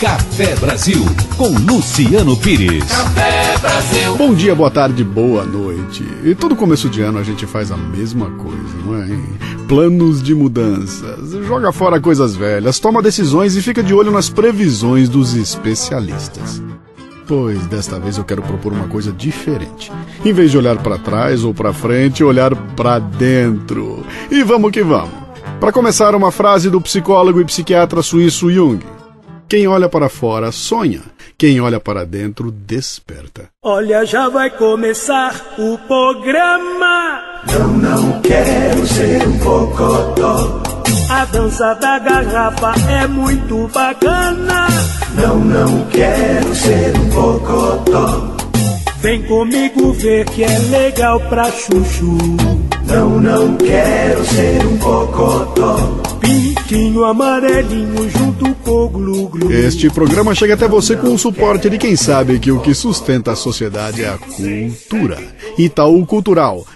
Café Brasil, com Luciano Pires. Café Brasil. Bom dia, boa tarde, boa noite. E todo começo de ano a gente faz a mesma coisa, não é? Planos de mudanças, joga fora coisas velhas, toma decisões e fica de olho nas previsões dos especialistas. Pois desta vez eu quero propor uma coisa diferente. Em vez de olhar para trás ou para frente, olhar para dentro. E vamos que vamos. Para começar, uma frase do psicólogo e psiquiatra suíço Jung. Quem olha para fora sonha, quem olha para dentro desperta. Olha, já vai começar o programa. Não quero ser um cocotó. A dança da garrafa é muito bacana. Não quero ser um cocotó. Vem comigo ver que é legal pra chuchu. Não quero ser um cocotó. Pintinho amarelinho junto com o glu-glu. Este programa chega até você com o suporte de quem sabe que o que sustenta a sociedade é a cultura. Itaú Cultural,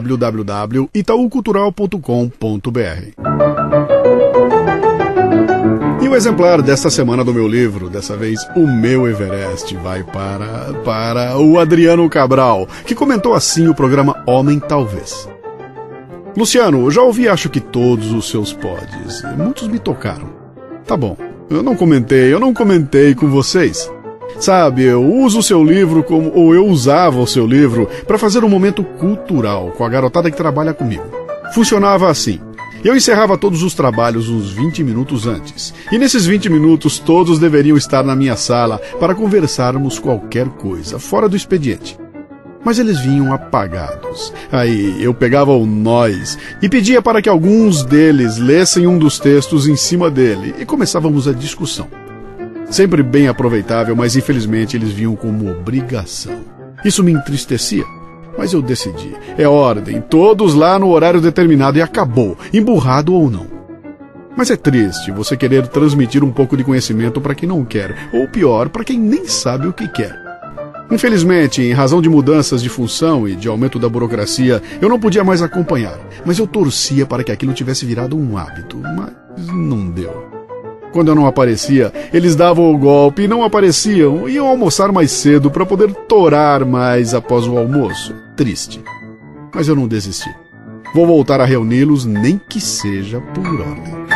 www.itaucultural.com.br. E o exemplar desta semana do meu livro, dessa vez O Meu Everest, vai para o Adriano Cabral, que comentou assim o programa Homem Talvez. Luciano, já ouvi acho que todos os seus pods. Muitos me tocaram. Tá bom, eu não comentei com vocês. Sabe, eu uso o seu livro ou eu usava o seu livro para fazer um momento cultural com a garotada que trabalha comigo. Funcionava assim. Eu encerrava todos os trabalhos uns 20 minutos antes. E nesses 20 minutos todos deveriam estar na minha sala para conversarmos qualquer coisa, fora do expediente. Mas eles vinham apagados. Aí eu pegava o nós e pedia para que alguns deles lessem um dos textos em cima dele e começávamos a discussão. Sempre bem aproveitável, mas infelizmente eles vinham como obrigação. Isso me entristecia, mas eu decidi. É ordem, todos lá no horário determinado e acabou, emburrado ou não. Mas é triste você querer transmitir um pouco de conhecimento para quem não quer, ou pior, para quem nem sabe o que quer. Infelizmente, em razão de mudanças de função e de aumento da burocracia, eu não podia mais acompanhar, mas eu torcia para que aquilo tivesse virado um hábito, mas não deu. Quando eu não aparecia, eles davam o golpe e não apareciam, iam almoçar mais cedo para poder torar mais após o almoço. Triste. Mas eu não desisti. Vou voltar a reuni-los, nem que seja por ordem.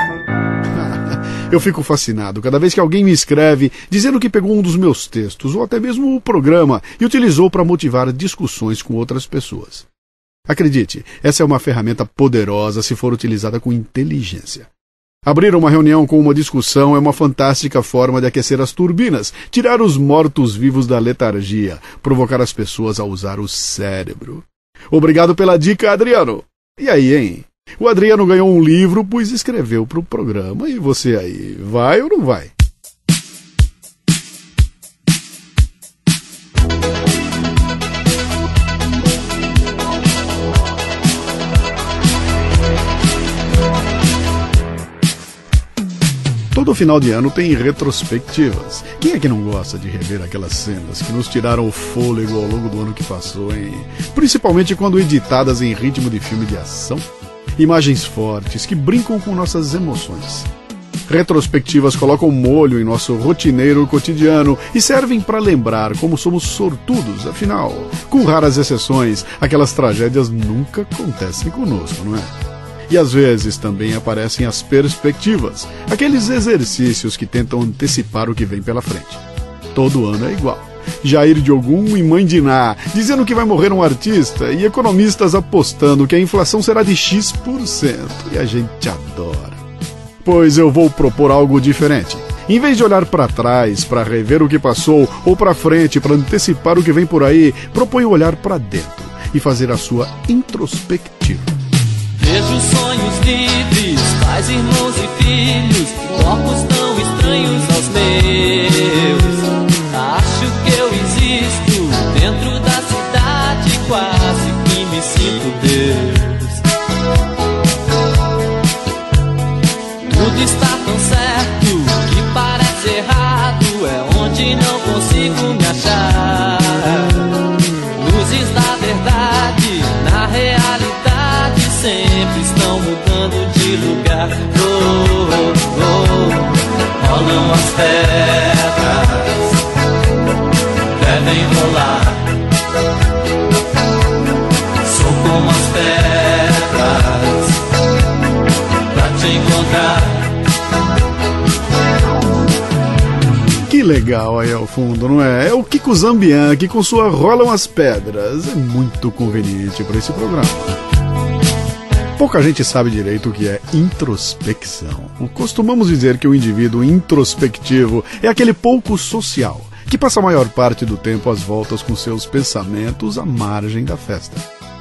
Eu fico fascinado cada vez que alguém me escreve dizendo que pegou um dos meus textos, ou até mesmo o programa, e utilizou para motivar discussões com outras pessoas. Acredite, essa é uma ferramenta poderosa se for utilizada com inteligência. Abrir uma reunião com uma discussão é uma fantástica forma de aquecer as turbinas, tirar os mortos-vivos da letargia, provocar as pessoas a usar o cérebro. Obrigado pela dica, Adriano. E aí, hein? O Adriano ganhou um livro, pois escreveu para o programa. E você aí, vai ou não vai? Todo final de ano tem retrospectivas. Quem é que não gosta de rever aquelas cenas que nos tiraram o fôlego ao longo do ano que passou, hein? Principalmente quando editadas em ritmo de filme de ação. Imagens fortes que brincam com nossas emoções. Retrospectivas colocam molho em nosso rotineiro cotidiano e servem para lembrar como somos sortudos, afinal, com raras exceções, aquelas tragédias nunca acontecem conosco, não é? E às vezes também aparecem as perspectivas, aqueles exercícios que tentam antecipar o que vem pela frente. Todo ano é igual. Jair Diogum e Mãe Diná, dizendo que vai morrer um artista, e economistas apostando que a inflação será de X%, e a gente adora. Pois eu vou propor algo diferente. Em vez de olhar para trás, para rever o que passou, ou para frente, para antecipar o que vem por aí, proponho olhar para dentro e fazer a sua introspectiva. Vejo sonhos livres, pais, irmãos e filhos, corpos tão estranhos aos meus. Acho que eu existo dentro da cidade, quase que me sinto Deus. Tudo está tão certo que parece errado, é onde não consigo me achar. Luzes da verdade, na realidade, sempre estão mudando de lugar. Rolam as pedras legal aí ao fundo, não é? É o Kiko Zambian que com sua Rolam as Pedras. É muito conveniente para esse programa. Pouca gente sabe direito o que é introspecção. Costumamos dizer que o indivíduo introspectivo é aquele pouco social, que passa a maior parte do tempo às voltas com seus pensamentos à margem da festa.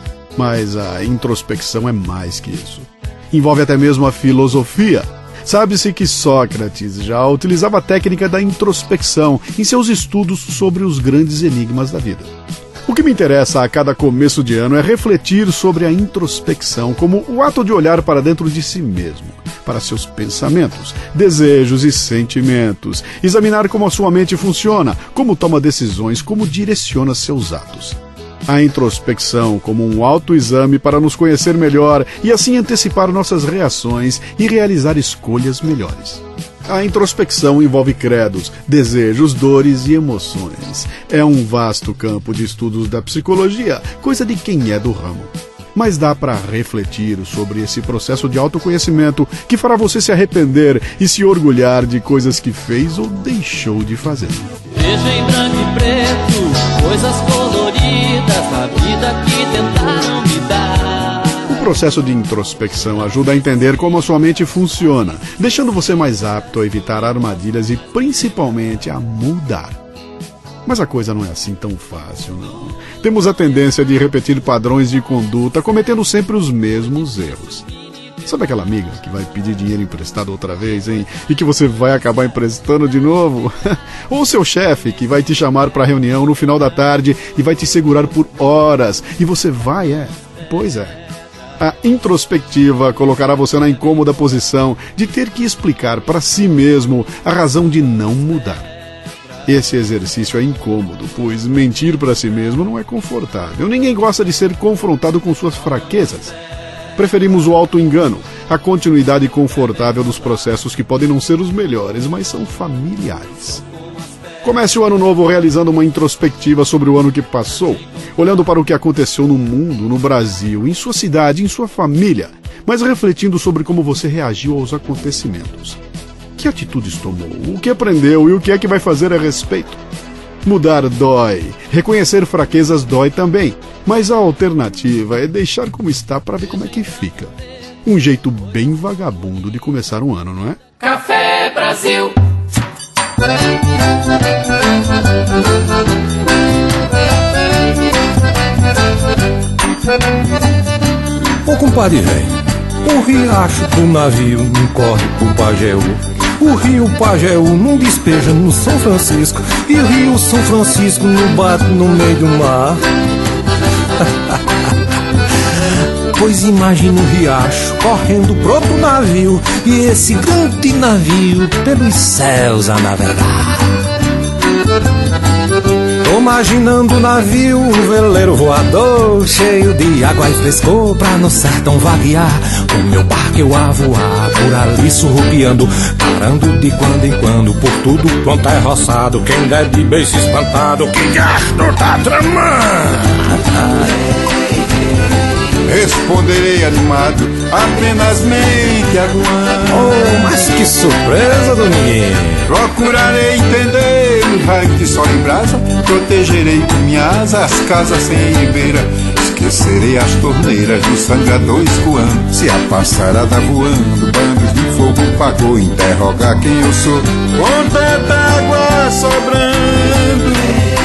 Mas a introspecção é mais que isso. Envolve até mesmo a filosofia. Sabe-se que Sócrates já utilizava a técnica da introspecção em seus estudos sobre os grandes enigmas da vida. O que me interessa a cada começo de ano é refletir sobre a introspecção como o ato de olhar para dentro de si mesmo, para seus pensamentos, desejos e sentimentos, examinar como a sua mente funciona, como toma decisões, como direciona seus atos. A introspecção como um autoexame para nos conhecer melhor e assim antecipar nossas reações e realizar escolhas melhores. A introspecção envolve credos, desejos, dores e emoções. É um vasto campo de estudos da psicologia, coisa de quem é do ramo. Mas dá para refletir sobre esse processo de autoconhecimento que fará você se arrepender e se orgulhar de coisas que fez ou deixou de fazer. Vejo em branco e preto coisas coloridas da vida que tentaram me dar. O processo de introspecção ajuda a entender como a sua mente funciona, deixando você mais apto a evitar armadilhas e principalmente a mudar. Mas a coisa não é assim tão fácil, não. Temos a tendência de repetir padrões de conduta, cometendo sempre os mesmos erros. Sabe aquela amiga que vai pedir dinheiro emprestado outra vez, hein? E que você vai acabar emprestando de novo? Ou seu chefe que vai te chamar para reunião no final da tarde e vai te segurar por horas e você vai, Pois é. A introspectiva colocará você na incômoda posição de ter que explicar para si mesmo a razão de não mudar. Esse exercício é incômodo, pois mentir para si mesmo não é confortável. Ninguém gosta de ser confrontado com suas fraquezas. Preferimos o auto-engano, a continuidade confortável dos processos que podem não ser os melhores, mas são familiares. Comece o ano novo realizando uma introspectiva sobre o ano que passou, olhando para o que aconteceu no mundo, no Brasil, em sua cidade, em sua família, mas refletindo sobre como você reagiu aos acontecimentos. Que atitudes tomou? O que aprendeu e o que é que vai fazer a respeito? Mudar dói, reconhecer fraquezas dói também, mas a alternativa é deixar como está para ver como é que fica. Um jeito bem vagabundo de começar um ano, não é? Café Brasil. Ô compadre velho, o riacho do navio não corre pro Pajeú, o rio Pajeú não despeja no São Francisco, e o rio São Francisco não bate no meio do mar. Pois imagina o riacho correndo pro outro navio, e esse grande navio pelos céus a navegar. Tô imaginando o navio, um veleiro voador, cheio de água e frescor pra no sertão vaguear. O meu barco eu a voar, por ali surrupiando, parando de quando em quando, por tudo quanto é roçado. Quem der de beijo espantado, que gasto tá tramando? Responderei animado, apenas mente aguando. Oh, mas que surpresa, Dominguinho! Procurarei entender o raio de sol em brasa, protegerei com minha asa as casas sem ribeira. Esquecerei as torneiras dos sangradores coando. Se a passarada voando, bandos de fogo pagou, interrogar quem eu sou, com tanta água sobrando.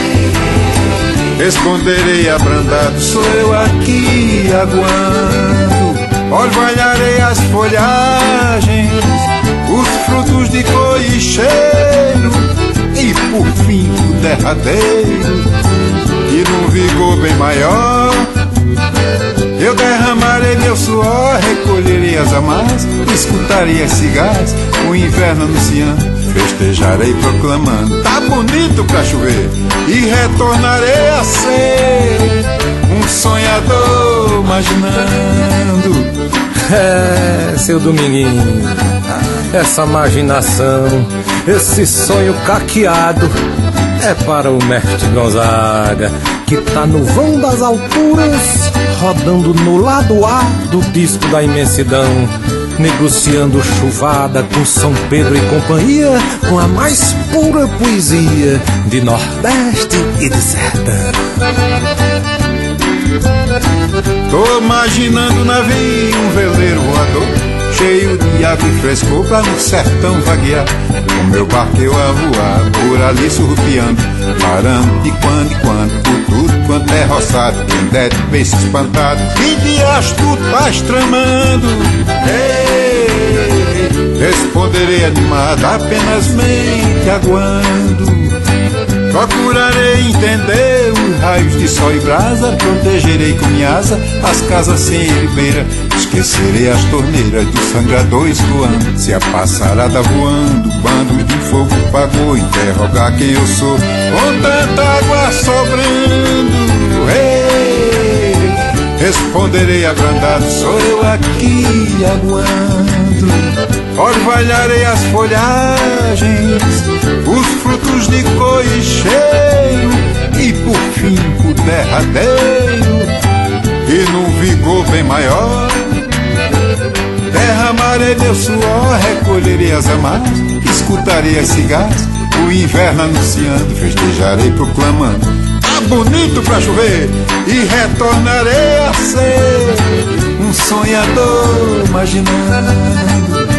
Responderei abrandado, sou eu aqui aguando. Orvalharei as folhagens, os frutos de cor e cheiro, e por fim o derradeiro, e num vigor bem maior, eu derramarei meu suor, recolherei as amarras, escutarei as cigarras, o inverno anunciando. Festejarei proclamando, tá bonito pra chover, e retornarei a ser um sonhador imaginando. É, seu Dominguinho, essa imaginação, esse sonho caqueado é para o mestre Gonzaga, que tá no vão das alturas, rodando no lado A do disco da imensidão. negociando chuvada com São Pedro e companhia, com a mais pura poesia de Nordeste e de Sertão. Tô imaginando um navio, um veleiro voador, cheio de água e frescor pra no sertão vaguear. Com meu barco eu a voar, por ali surrupiando, parando de quando em quando, por tudo quanto é roçado. Quem der de peixe espantado, que dias tu estás tramando? Ei, responderei animado, apenas mente aguando. Procurarei entender os raios de sol e brasa, protegerei com minha asa as casas sem ribeira. Esquecerei as torneiras dos sangradores voando. Se a passarada voando, bando de fogo pagou, interrogar quem eu sou, com tanta água sobrando. Ei, responderei abrandado, sou eu aqui aguando. Orvalharei as folhagens, os frutos de cor e cheiro, e por fim o derradeiro, e num vigor bem maior, derramarei meu suor, recolherei as amarras, escutarei as cigarras, o inverno anunciando, festejarei proclamando, tá bonito pra chover, e retornarei a ser um sonhador imaginando.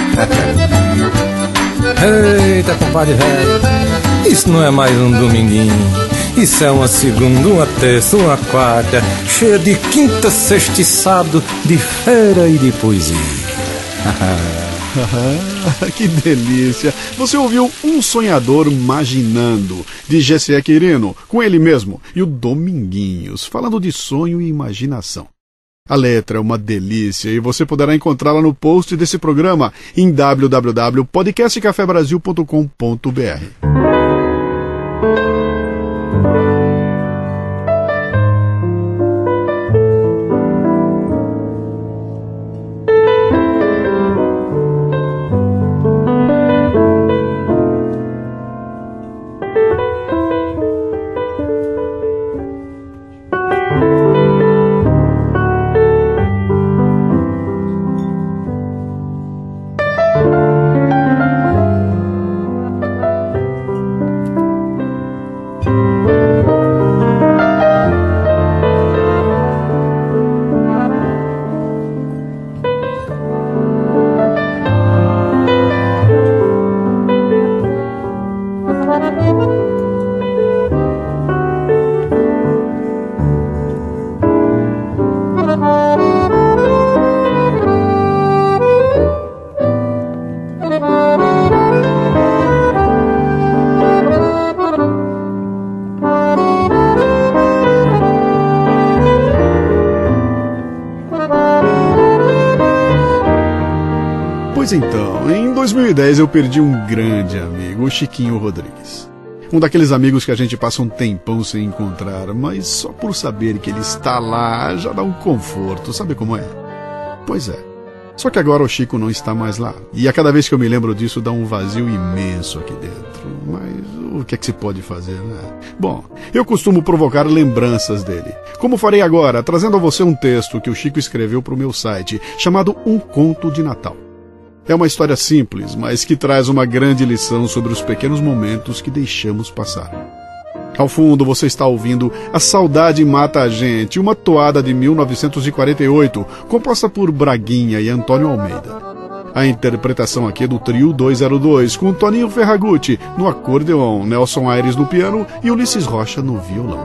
Eita, compadre velho, isso não é mais um dominguinho, isso é uma segunda, uma terça, uma quarta, cheia de quinta, sexta e sábado, de feira e de poesia. Que delícia! Você ouviu Um Sonhador Imaginando, de G.C. Quirino, com ele mesmo, e o Dominguinhos, falando de sonho e imaginação. A letra é uma delícia e você poderá encontrá-la no post desse programa em www.podcastcafebrasil.com.br. Pois então, em 2010 eu perdi um grande amigo, o Chiquinho Rodrigues. Um daqueles amigos que a gente passa um tempão sem encontrar, mas só por saber que ele está lá já dá um conforto, sabe como é? Pois é. Só que agora o Chico não está mais lá. E a cada vez que eu me lembro disso dá um vazio imenso aqui dentro. Mas o que é que se pode fazer, né? Bom, eu costumo provocar lembranças dele. Como farei agora, trazendo a você um texto que o Chico escreveu para o meu site, chamado Um Conto de Natal. É uma história simples, mas que traz uma grande lição sobre os pequenos momentos que deixamos passar. Ao fundo você está ouvindo A Saudade Mata a Gente, uma toada de 1948, composta por Braguinha e Antônio Almeida. A interpretação aqui é do Trio 202, com Toninho Ferragutti no acordeon, Nelson Aires no piano e Ulisses Rocha no violão.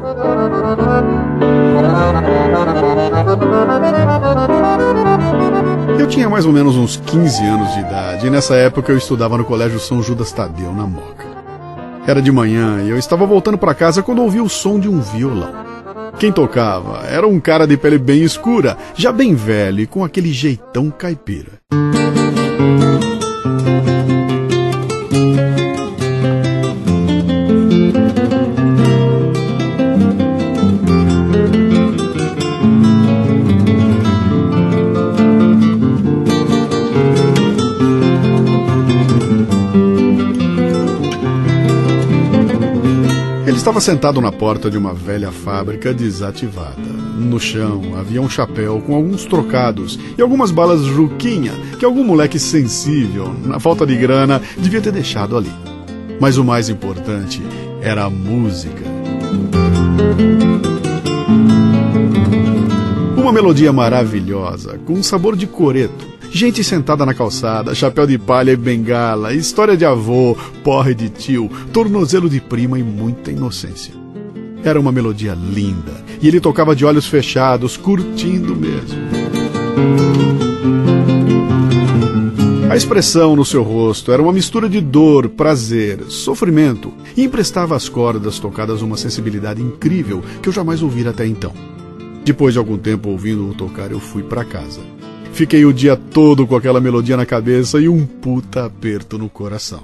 Eu tinha mais ou menos uns 15 anos de idade e nessa época eu estudava no Colégio São Judas Tadeu, na Moca. Era de manhã e eu estava voltando para casa quando ouvi o som de um violão. Quem tocava era um cara de pele bem escura, já bem velho e com aquele jeitão caipira. Estava sentado na porta de uma velha fábrica desativada. No chão havia um chapéu com alguns trocados e algumas balas Juquinha que algum moleque sensível, na falta de grana, devia ter deixado ali. Mas o mais importante era a música. Uma melodia maravilhosa, com um sabor de coreto. Gente sentada na calçada, chapéu de palha e bengala, história de avô, porre de tio, tornozelo de prima e muita inocência. Era uma melodia linda, e ele tocava de olhos fechados, curtindo mesmo. A expressão no seu rosto era uma mistura de dor, prazer, sofrimento, e emprestava às cordas tocadas uma sensibilidade incrível que eu jamais ouvira até então. Depois de algum tempo ouvindo-o tocar, eu fui para casa. Fiquei o dia todo com aquela melodia na cabeça e um puta aperto no coração.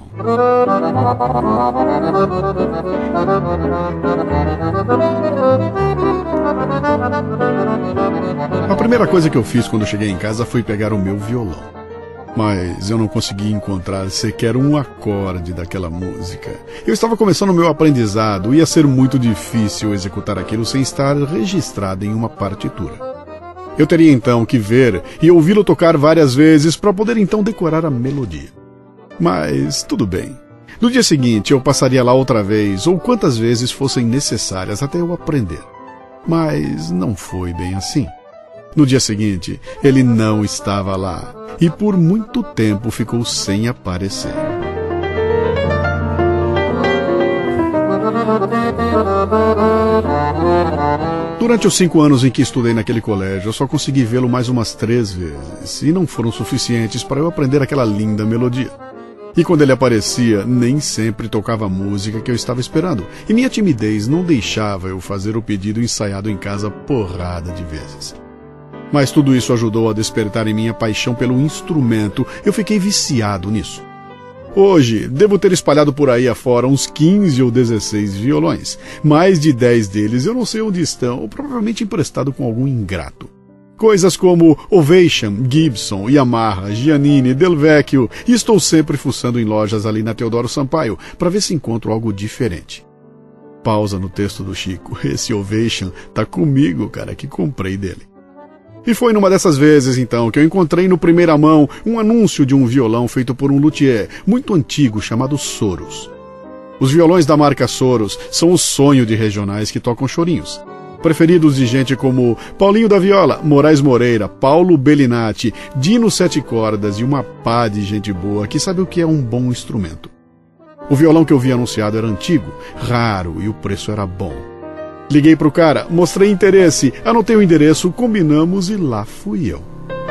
A primeira coisa que eu fiz quando cheguei em casa foi pegar o meu violão. Mas eu não consegui encontrar sequer um acorde daquela música. Eu estava começando o meu aprendizado e ia ser muito difícil executar aquilo sem estar registrado em uma partitura. Eu teria então que ver e ouvi-lo tocar várias vezes para poder então decorar a melodia. Mas tudo bem. No dia seguinte eu passaria lá outra vez ou quantas vezes fossem necessárias até eu aprender. Mas não foi bem assim. No dia seguinte, ele não estava lá e por muito tempo ficou sem aparecer. Durante os 5 anos em que estudei naquele colégio, eu só consegui vê-lo mais umas 3 vezes, e não foram suficientes para eu aprender aquela linda melodia. E quando ele aparecia, nem sempre tocava a música que eu estava esperando, e minha timidez não deixava eu fazer o pedido ensaiado em casa porrada de vezes. Mas tudo isso ajudou a despertar em mim a paixão pelo instrumento. Eu fiquei viciado nisso. Hoje, devo ter espalhado por aí afora uns 15 ou 16 violões. Mais de 10 deles eu não sei onde estão, ou provavelmente emprestado com algum ingrato. Coisas como Ovation, Gibson, Yamaha, Giannini, Del Vecchio, e estou sempre fuçando em lojas ali na Teodoro Sampaio para ver se encontro algo diferente. Pausa no texto do Chico. Esse Ovation tá comigo, cara, que comprei dele. E foi numa dessas vezes, então, que eu encontrei no primeira mão um anúncio de um violão feito por um luthier muito antigo chamado Soros. Os violões da marca Soros são o sonho de regionais que tocam chorinhos. Preferidos de gente como Paulinho da Viola, Moraes Moreira, Paulo Bellinati, Dino Sete Cordas e uma pá de gente boa que sabe o que é um bom instrumento. O violão que eu vi anunciado era antigo, raro e o preço era bom. Liguei pro cara, mostrei interesse, anotei o endereço, combinamos e lá fui eu.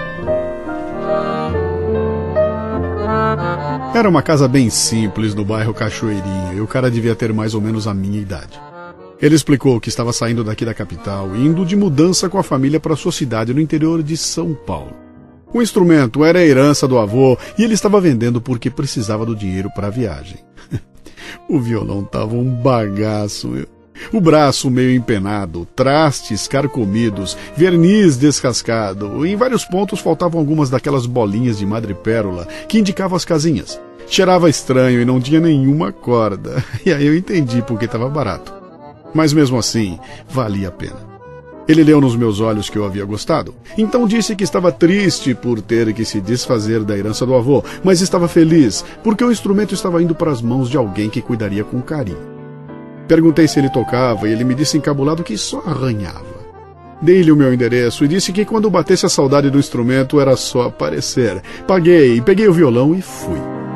Era uma casa bem simples no bairro Cachoeirinha e o cara devia ter mais ou menos a minha idade. Ele explicou que estava saindo daqui da capital e indo de mudança com a família para sua cidade no interior de São Paulo. O instrumento era a herança do avô e ele estava vendendo porque precisava do dinheiro para a viagem. O violão tava um bagaço, meu. O braço meio empenado, trastes carcomidos, verniz descascado, e em vários pontos faltavam algumas daquelas bolinhas de madrepérola que indicavam as casinhas. Cheirava estranho e não tinha nenhuma corda, e aí eu entendi porque estava barato. Mas mesmo assim, valia a pena. Ele leu nos meus olhos que eu havia gostado, então disse que estava triste por ter que se desfazer da herança do avô, mas estava feliz porque o instrumento estava indo para as mãos de alguém que cuidaria com carinho. Perguntei se ele tocava e ele me disse encabulado que só arranhava. Dei-lhe o meu endereço e disse que quando batesse a saudade do instrumento era só aparecer. Paguei, peguei o violão e fui.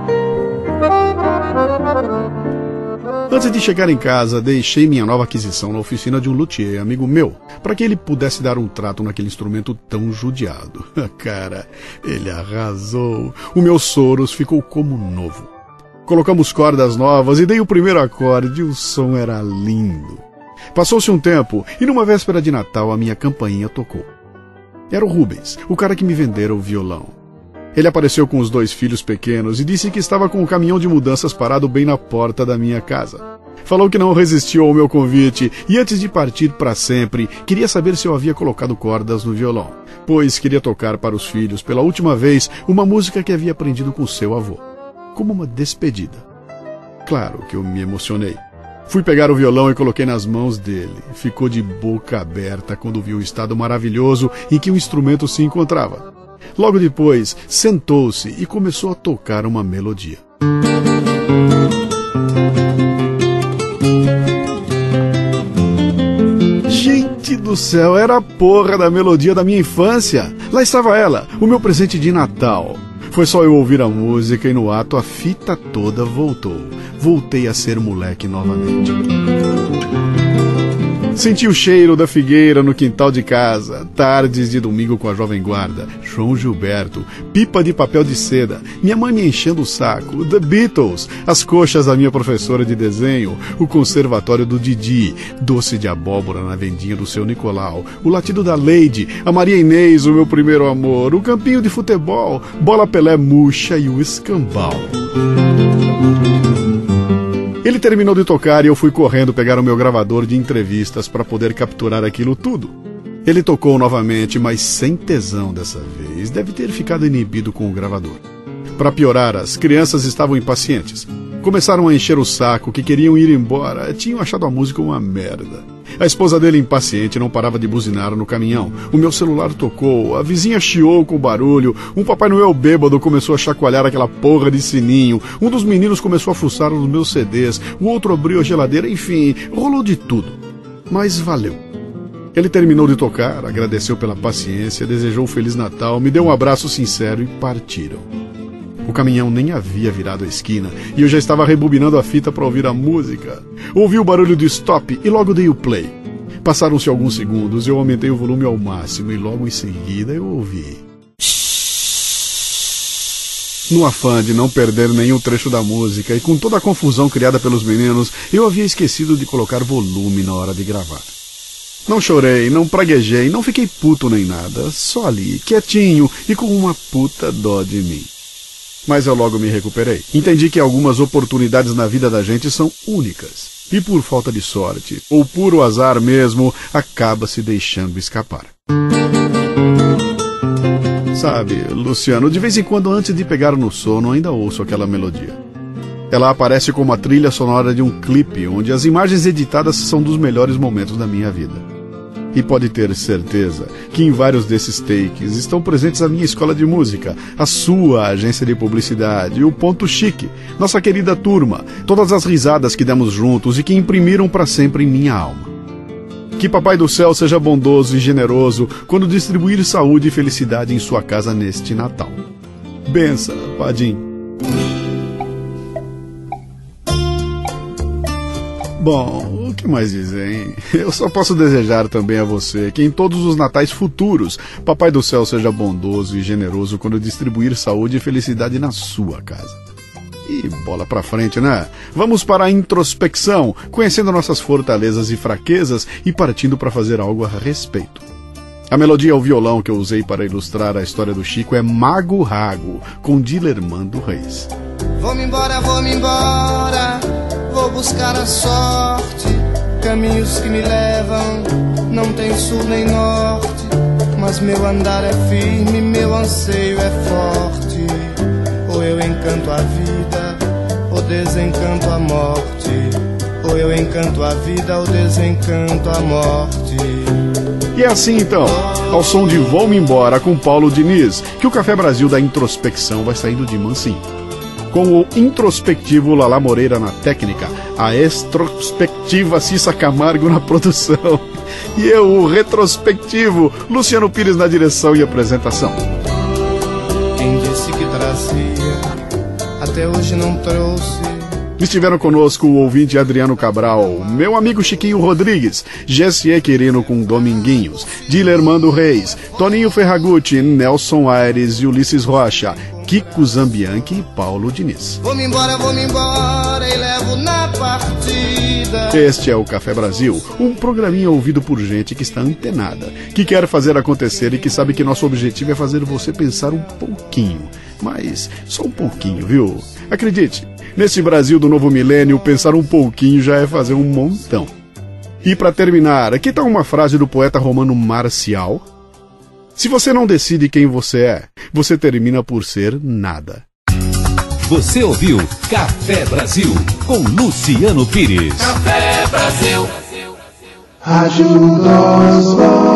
Antes de chegar em casa, deixei minha nova aquisição na oficina de um luthier amigo meu, para que ele pudesse dar um trato naquele instrumento tão judiado. Cara, ele arrasou. O meu Soros ficou como novo. Colocamos cordas novas e dei o primeiro acorde e o som era lindo. Passou-se um tempo e numa véspera de Natal a minha campainha tocou. Era o Rubens, o cara que me vendera o violão. Ele apareceu com os 2 filhos pequenos e disse que estava com o caminhão de mudanças parado bem na porta da minha casa. Falou que não resistiu ao meu convite e antes de partir para sempre, queria saber se eu havia colocado cordas no violão, pois queria tocar para os filhos pela última vez uma música que havia aprendido com seu avô. Como uma despedida. Claro que eu me emocionei. Fui pegar o violão e coloquei nas mãos dele. Ficou de boca aberta quando viu o estado maravilhoso em que o instrumento se encontrava. Logo depois, sentou-se e começou a tocar uma melodia. Gente do céu, era a porra da melodia da minha infância. Lá estava ela, o meu presente de Natal. Foi só eu ouvir a música e no ato a fita toda voltou. Voltei a ser moleque novamente. Senti o cheiro da figueira no quintal de casa, tardes de domingo com a Jovem Guarda, João Gilberto, pipa de papel de seda, minha mãe me enchendo o saco, The Beatles, as coxas da minha professora de desenho, o conservatório do Didi, doce de abóbora na vendinha do seu Nicolau, o latido da Lady, a Maria Inês, o meu primeiro amor, o campinho de futebol, bola Pelé murcha e o escambau. Ele terminou de tocar e eu fui correndo pegar o meu gravador de entrevistas para poder capturar aquilo tudo. Ele tocou novamente, mas sem tesão dessa vez. Deve ter ficado inibido com o gravador. Para piorar, as crianças estavam impacientes. Começaram a encher o saco, que queriam ir embora. Tinham achado a música uma merda. A esposa dele, impaciente, não parava de buzinar no caminhão. O meu celular tocou, a vizinha chiou com barulho, um Papai Noel bêbado começou a chacoalhar aquela porra de sininho, um dos meninos começou a fuçar nos meus CDs, o outro abriu a geladeira, enfim, rolou de tudo. Mas valeu. Ele terminou de tocar, agradeceu pela paciência, desejou um Feliz Natal, me deu um abraço sincero e partiram. O caminhão nem havia virado a esquina e eu já estava rebobinando a fita para ouvir a música. Ouvi o barulho do stop e logo dei o play. Passaram-se alguns segundos, eu aumentei o volume ao máximo e logo em seguida eu ouvi. No afã de não perder nenhum trecho da música e com toda a confusão criada pelos meninos, eu havia esquecido de colocar volume na hora de gravar. Não chorei, não praguejei, não fiquei puto nem nada, só ali, quietinho e com uma puta dó de mim. Mas eu logo me recuperei. Entendi que algumas oportunidades na vida da gente são únicas. E por falta de sorte, ou puro azar mesmo, acaba se deixando escapar. Sabe, Luciano, de vez em quando antes de pegar no sono ainda ouço aquela melodia. Ela aparece como a trilha sonora de um clipe, onde as imagens editadas são dos melhores momentos da minha vida. E pode ter certeza que em vários desses takes estão presentes a minha escola de música, a sua agência de publicidade, o Ponto Chique, nossa querida turma, todas as risadas que demos juntos e que imprimiram para sempre em minha alma. Que Papai do Céu seja bondoso e generoso quando distribuir saúde e felicidade em sua casa neste Natal. Bença, Padim. Bom, o que mais dizer, hein? Eu só posso desejar também a você que em todos os natais futuros, Papai do Céu seja bondoso e generoso quando distribuir saúde e felicidade na sua casa. E bola pra frente, né? Vamos para a introspecção, conhecendo nossas fortalezas e fraquezas e partindo para fazer algo a respeito. A melodia ao violão que eu usei para ilustrar a história do Chico é Mago Rago, com Dilermando Reis. Vou-me embora, vou buscar a sorte, caminhos que me levam, não tem sul nem norte, mas meu andar é firme, meu anseio é forte, ou eu encanto a vida, ou desencanto a morte, ou eu encanto a vida, ou desencanto a morte. E é assim então, ao som de Vou-me Embora com Paulo Diniz, que o Café Brasil da introspecção vai saindo de mansinho. Com o introspectivo Lala Moreira na técnica, a extrospectiva Cissa Camargo na produção e eu, o retrospectivo Luciano Pires na direção e apresentação. Quem disse que trazia, até hoje não trouxe. Estiveram conosco o ouvinte Adriano Cabral, meu amigo Chiquinho Rodrigues, Gessie Quirino com Dominguinhos, Dilermando Reis, Toninho Ferragutti, Nelson Aires e Ulisses Rocha, Kiko Zambianchi e Paulo Diniz. Vou-me embora e levo na partida. Este é o Café Brasil, um programinha ouvido por gente que está antenada, que quer fazer acontecer e que sabe que nosso objetivo é fazer você pensar um pouquinho, mas só um pouquinho, viu? Acredite, nesse Brasil do novo milênio, pensar um pouquinho já é fazer um montão. E para terminar, aqui está uma frase do poeta romano Marcial. Se você não decide quem você é, você termina por ser nada. Você ouviu Café Brasil com Luciano Pires. Café Brasil. Ajuda os